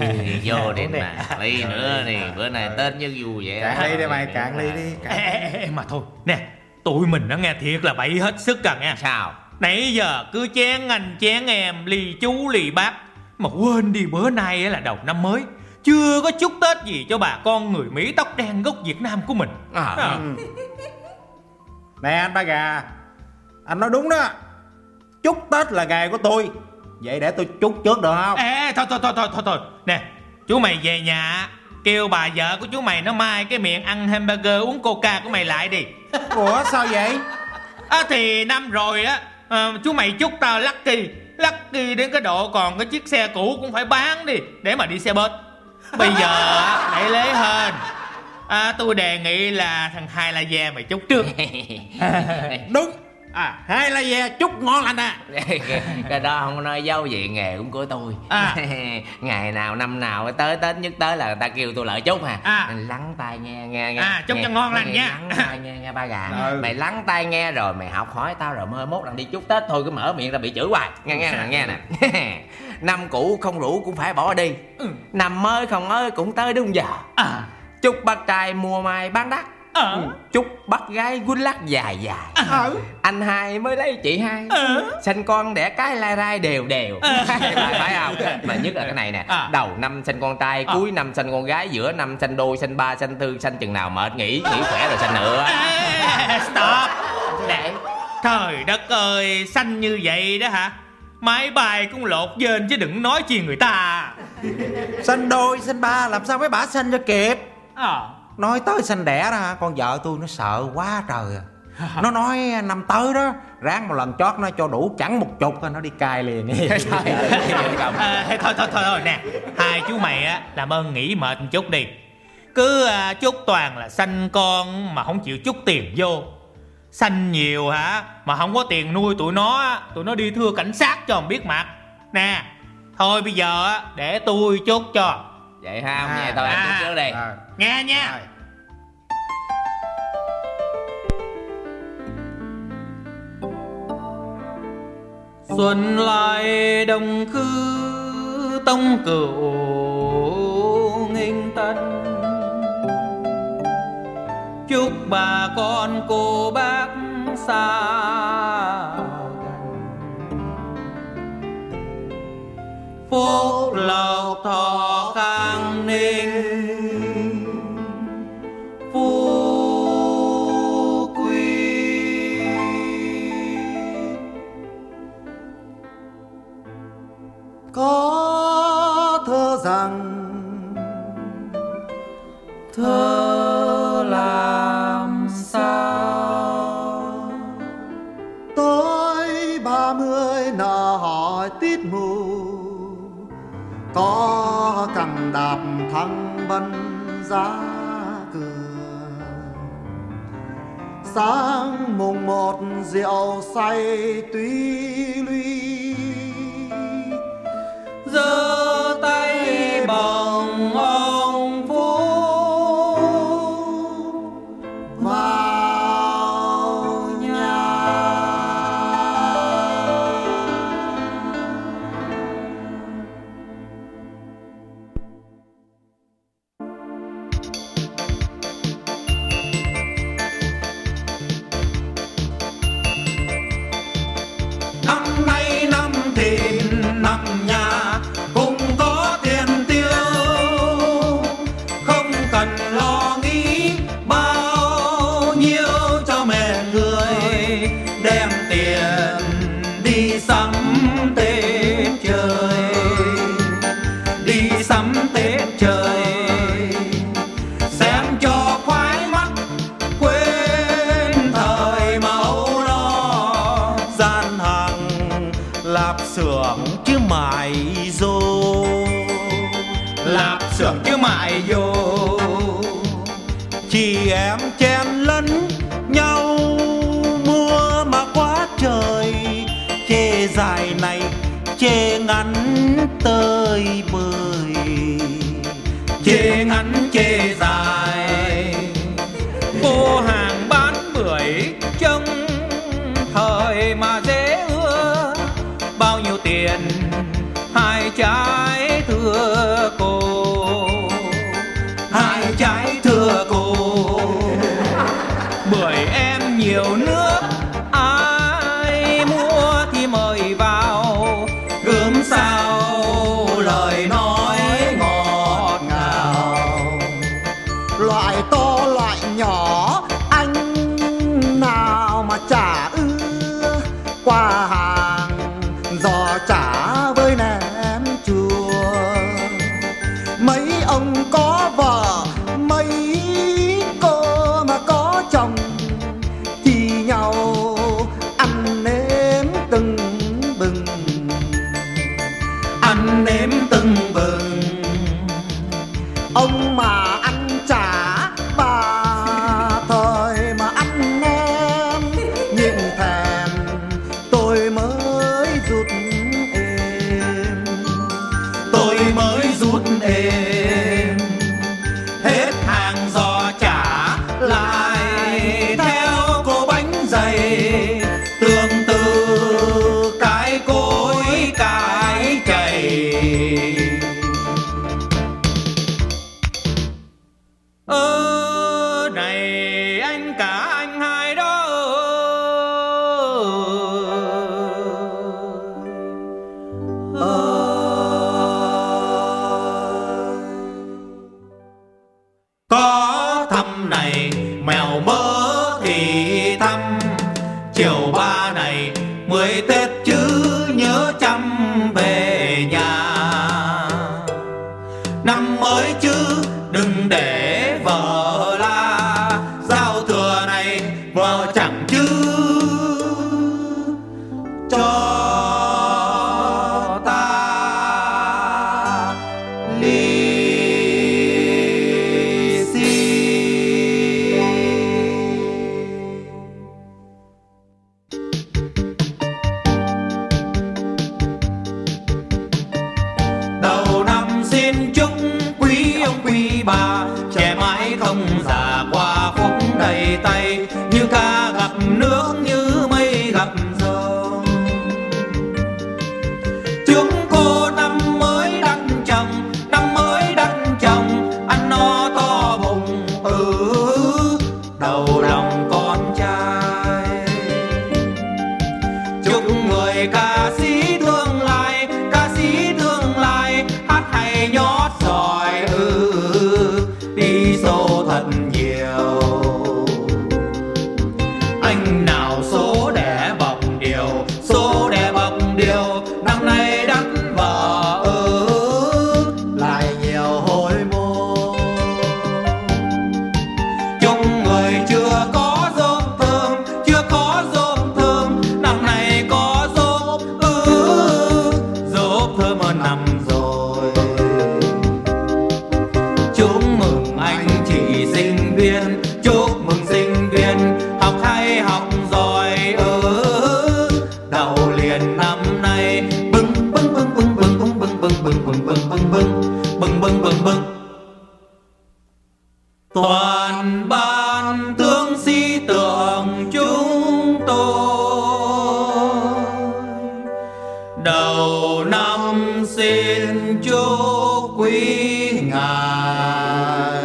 Vô đi mà ly nữa đi, bữa nay Tết như vui vậy. Cạn ly đi mày, cạn ly đi. Mà thôi nè, tụi mình nó nghe thiệt là bậy hết sức à nghe. Sao? Nãy giờ cứ chén anh chén em, lì chú lì bác, mà quên đi bữa nay là đầu năm mới, chưa có chúc Tết gì cho bà con người Mỹ tóc đen gốc Việt Nam của mình. Nè anh Ba Gà, anh nói đúng đó. Chúc Tết là nghề của tôi, vậy để tôi chúc trước được không? Thôi nè, chú mày về nhà kêu bà vợ của chú mày nó mai cái miệng ăn hamburger uống coca của mày lại đi. Ủa sao vậy? Thì năm rồi á, chú mày chúc tao lucky đến cái độ còn cái chiếc xe cũ cũng phải bán đi để mà đi xe bus. Bây giờ để lấy hơn, tôi đề nghị là thằng Hai La Ve mày chúc trước. Đúng. Hai La Ve chúc ngon lành à. Cái đó không có nói dấu gì, nghề cũng của tôi. Ngày nào năm nào tới Tết nhất tới là người ta kêu tôi lại chúc lắng tai nghe. Chúc cho ngon lành nha. Lắng tai nghe Ba Gà. Mày lắng tai nghe rồi mày học hỏi tao rồi mới mốt lần đi chúc Tết thôi cứ mở miệng ra bị chửi hoài. Nghe nè. Năm cũ không rủ cũng phải bỏ đi, năm mới không ơi cũng tới đúng giờ. Chúc bác trai mua mai bán đắt, chúc bác gái good luck dài dài. Anh Hai mới lấy chị Hai, sinh con đẻ cái lai rai đều phải không? Mà nhất là cái này nè, đầu năm sinh con trai, cuối năm sinh con gái, giữa năm sinh đôi, sinh ba, sinh tư, sinh chừng nào mệt nghỉ khỏe rồi sinh nữa. Stop. Để. Trời đất ơi, xanh như vậy đó hả? Máy bay cũng lột dên chứ đừng nói chi người ta. Sinh đôi, sinh ba làm sao mấy bả sinh cho kịp. Nói tới sinh đẻ đó, con vợ tôi nó sợ quá trời à. Nó nói năm tới đó ráng một lần chót nó cho đủ chẳng một chục nó đi cai liền. Thôi nè, hai chú mày á làm ơn nghỉ mệt một chút đi. Cứ chúc toàn là sanh con mà không chịu chúc tiền vô. Sanh nhiều hả mà không có tiền nuôi tụi nó đi thưa cảnh sát cho không biết mặt. Nè, thôi bây giờ để tôi chúc cho. Vậy ha, không nghe tôi ăn chúc trước đi. Nghe nha. Xuân lại đông khư tông cửu nghinh tân, chúc bà con cô bác xa gần, phúc lộc thọ khang ninh, phú quý. Có thơ rằng thơ làm sao tối 30 nở hỏi tít mù, có cầm đạp thăng bân giá cửa. Sáng mùng 1 rượu say tuy luy, giơ tay bằng ông phú vào nhà. Năm nay năm thìn năm nhà cùng có tiền tiêu, không cần lo nghĩ bao nhiêu cho mẹ người, đem tiền đi sắm Tết chơi, đi sắm Tết chơi, xem cho khoái mắt quên thời mẫu lo, gian hàng lạp xưởng chứ mại dô, lạp xưởng chứ mại dô. Chị em chen lấn nhau mua mà quá trời, chê dài này chê ngắn tơi bời, chê ngắn chê dài. Cô hàng bán bưởi trông thời mà dễ ưa, bao nhiêu tiền hai trái thưa cô. trả với nén chùa. Mấy ông có vợ, mấy cô mà có chồng thì nhau ăn nếm tưng bừng, ăn nếm tưng bừng. Ông mà ăn chả, bà thời mà ăn nem nhịn thèm, tôi mới rút êm, tôi mới rút êm. Hết hàng giò chả lại theo cô bánh dày, tương tự cái cối cái chày. Này anh cả anh hai đó có thăm này mèo mỡ thì thăm, chiều ba này 10 Tết chứ nhớ chăm về nhà. Năm mới chứ đừng để vợ la, giao thừa này vợ chẳng chứ cho ta ly xì. Đầu năm xin chúc quý ông quý bà, trẻ mãi không già qua phúc đầy tay, như ca gặp nước như mây gặp dâu. Chúng cô năm mới đắc chồng, năm mới đắc chồng, ăn no to bụng đầu lòng con trai. Chúc người ca sĩ tương lai, ca sĩ tương lai hát hay nhót giỏi đi số thật nhiều. Anh nào số đẻ bọc điều, số đẻ bọc điều, năm nay đắc vợ lại nhiều hối môn. Chúc người chưa có rôm thơm, chưa có rôm thơm, năm nay có rôm rôm thơm hơn năm rồi. Chúc mừng anh chị sinh viên, chúc mừng sinh viên học hay học giỏi đầu liền năm nay. Bưng bưng bưng bưng bưng bưng bưng bưng bưng bưng bưng bưng bưng bưng bưng bưng. Toàn ban tướng sĩ tưởng chúng tôi đầu năm xin chúc quý ngài